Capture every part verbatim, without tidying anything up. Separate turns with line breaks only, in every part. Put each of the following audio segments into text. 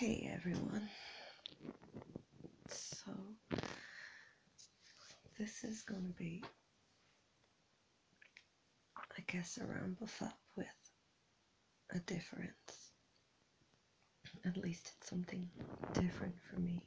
Hey everyone. So, this is going to be, I guess, a ramble up with a difference. At least it's something different for me.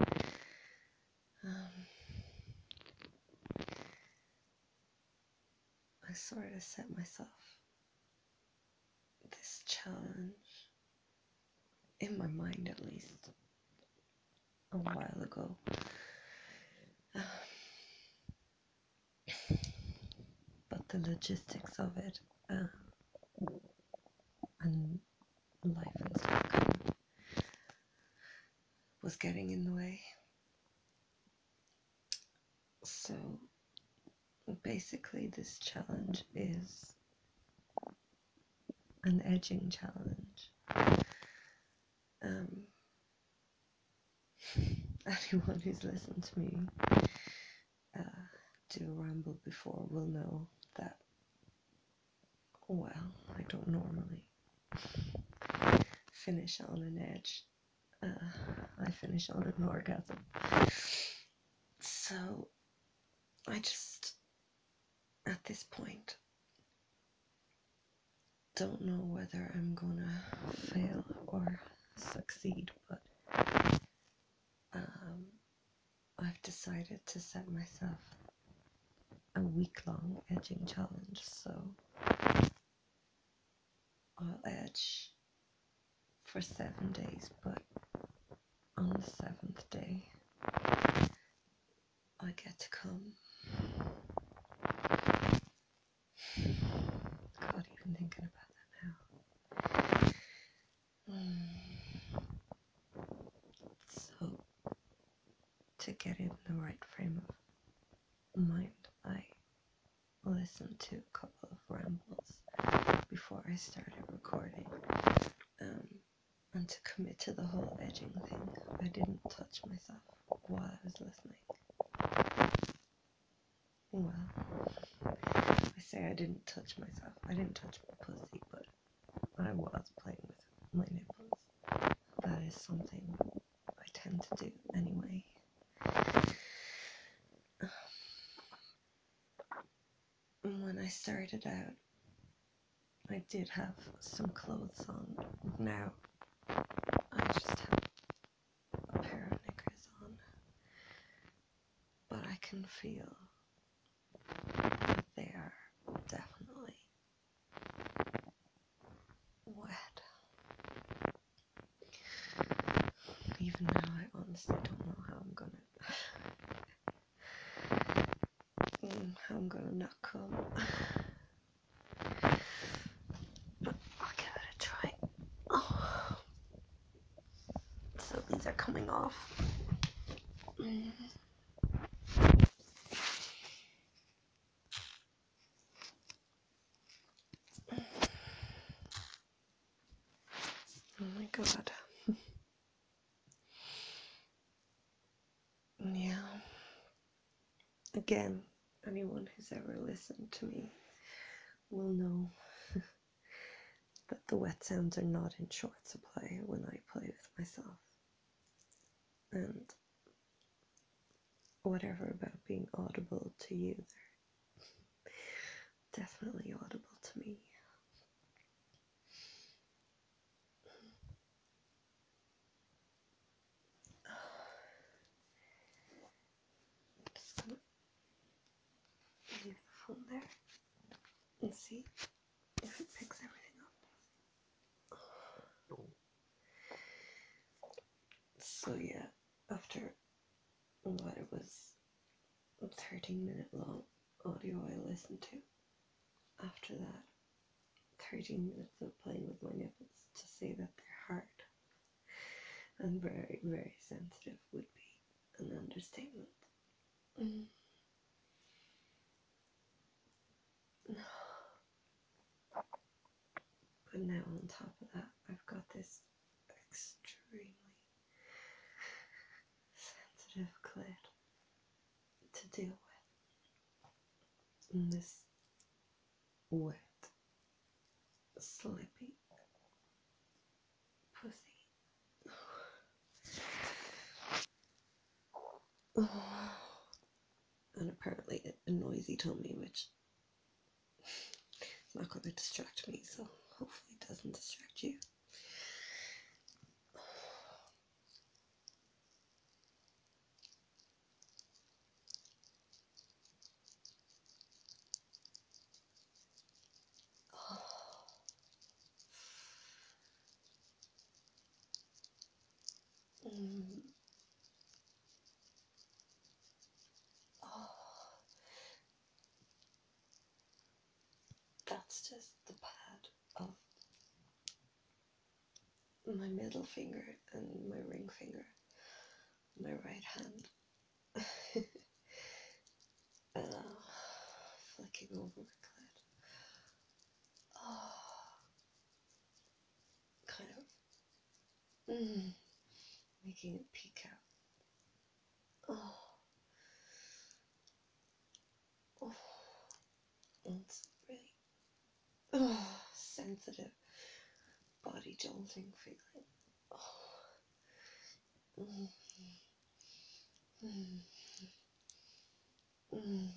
Um, I sort of set myself this challenge, in my mind at least, a while ago. Um, but the logistics of it uh, and life and stuff kind of was getting in the way. So basically this challenge is an edging challenge. Um, anyone who's listened to me uh, do a ramble before will know that, well, I don't normally finish on an edge. Uh, I finish on an orgasm. So I just, at this point, don't know whether I'm gonna fail or succeed, but um, I've decided to set myself a week-long edging challenge, so I'll edge for seven days, but on the seventh day I get to come. God, even thinking about that now. Mm. So, to get in the right frame of mind, I listened to a couple of rambles before I started recording. Um, and to commit to the whole edging thing, I didn't touch myself while I was listening. Well, I say I didn't touch myself. I didn't touch my pussy, but I was playing with my nipples. That is something I tend to do anyway. When I started out, I did have some clothes on. Now, I just have a pair of knickers on. But I can feel that they are definitely wet. Even now, I honestly don't know how I'm gonna mm, how I'm gonna not come. But I'll give it a try. Oh. So these are coming off. Mm. Oh my god. Yeah. Again, anyone who's ever listened to me will know that the wet sounds are not in short supply when I play with myself. And whatever about being audible to you, they're definitely audible to me. Just gonna leave the phone there and see if it picks everything up. So yeah, after what it was a thirteen minute long audio I listened to, after that thirteen minutes of playing with my nipples, to say that they're hard and very, very sensitive would be an understatement. Mm. But now on top of that, I've got this extremely sensitive clit to deal with. And this wet, slippy pussy. noisy tummy, which is not going to distract me, so hopefully it doesn't distract you. Mm. Oh, that's just the pad of my middle finger and my ring finger, my right hand. uh, flicking over my clit. Oh, kind of mm, making it peek out. Oh, oh, it's really oh, sensitive, body jolting feeling. Oh, mm, mm, mm.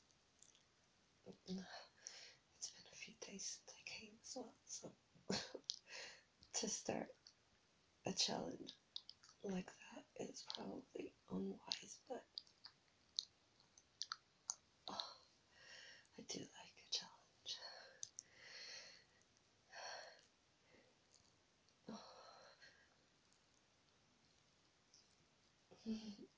It's been a few days since I came as well, so to start a challenge like that is probably unwise, but oh, I do like a challenge. Oh.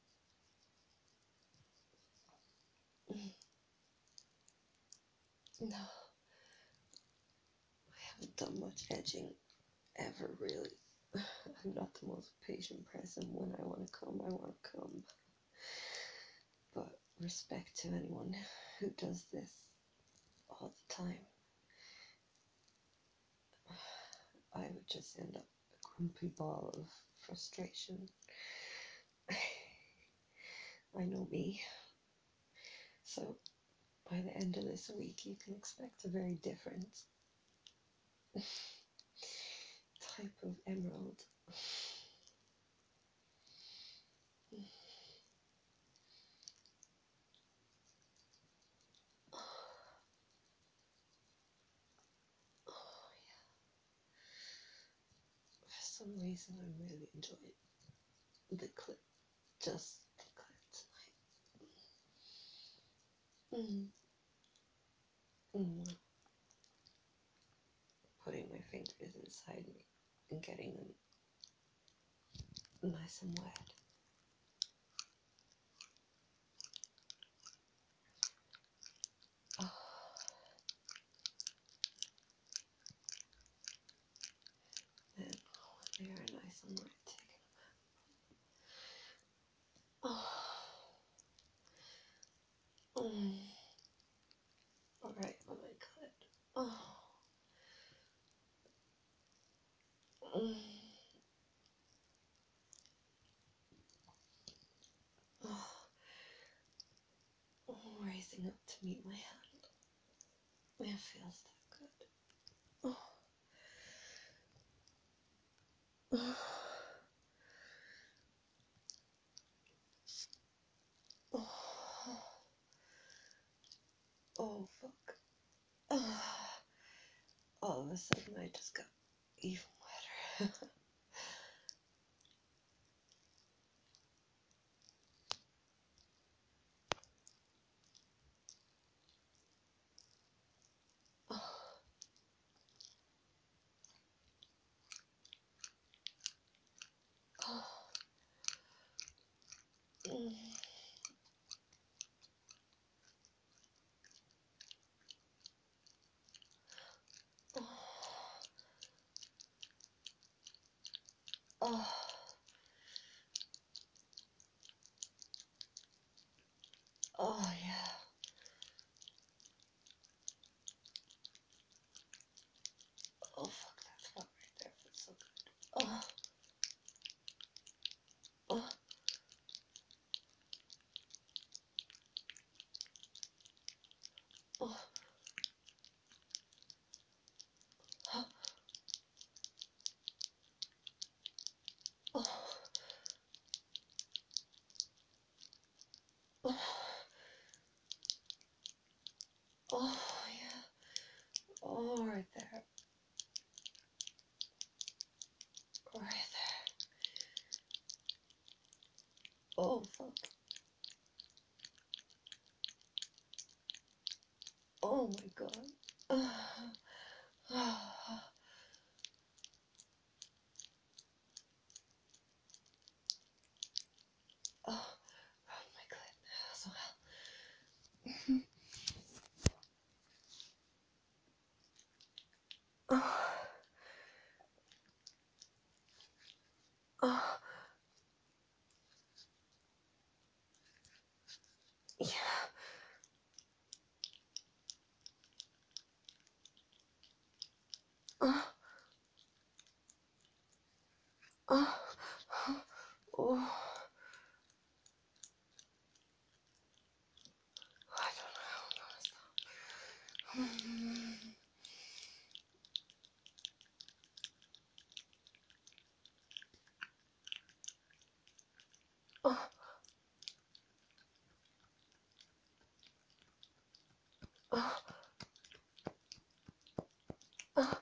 No, I haven't done much edging ever, really. I'm not the most patient person. When I want to come, I want to come. But respect to anyone who does this all the time. I would just end up a grumpy ball of frustration. I know me. So by the end of this week, you can expect a very different type of emerald. Oh yeah. For some reason, I'm really enjoying the clip, just the clip tonight. Mm. Mm. Putting my fingers inside me and getting them nice and wet. Oh. Then when they are nice and wet, taking them out. Oh. Mm. Alright, on my clit. Oh. Mm. Oh. Oh. Raising up to meet my hand. It feels that good. Oh. Oh. Oh. Oh, fuck. Oh. All of a sudden, I just got even wetter. Oh. Oh. Mm. Oh. Oh. Oh, yeah. Oh, fuck, that spot right there feels so good. Oh. Oh. Oh. Oh. Oh. Oh. Oh, fuck. Oh my god. Oh, oh my god. So well. Oh, oh, yeah. Oh, oh, oh. I don't know how I'm gonna stop. Oh, oh, oh,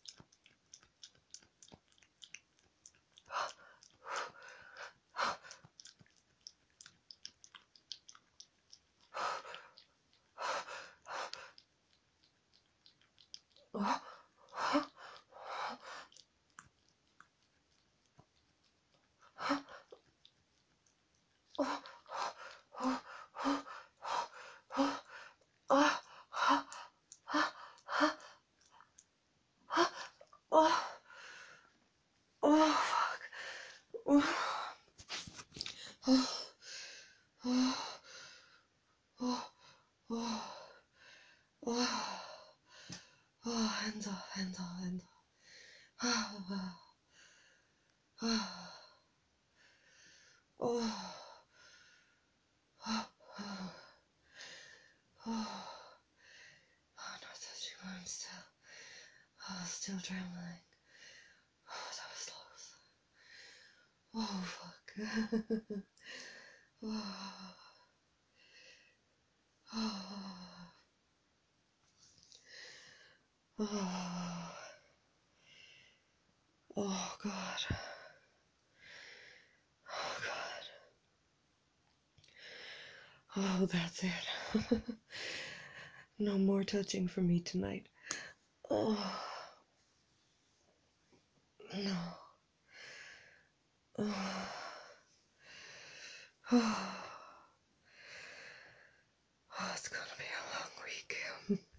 oh, oh, oh, oh, oh, oh, fuck. Oh, oh, oh, oh, oh, oh, oh, hands off, hands off, hands off. Oh, oh, oh, oh, oh, oh, oh, not touching mine still. Oh, still trembling. Oh, that was close. Oh, fuck. Oh, oh, oh, oh, God. Oh, God. Oh, that's it. No more touching for me tonight. Oh, no. Oh, oh, oh, it's gonna be a long week.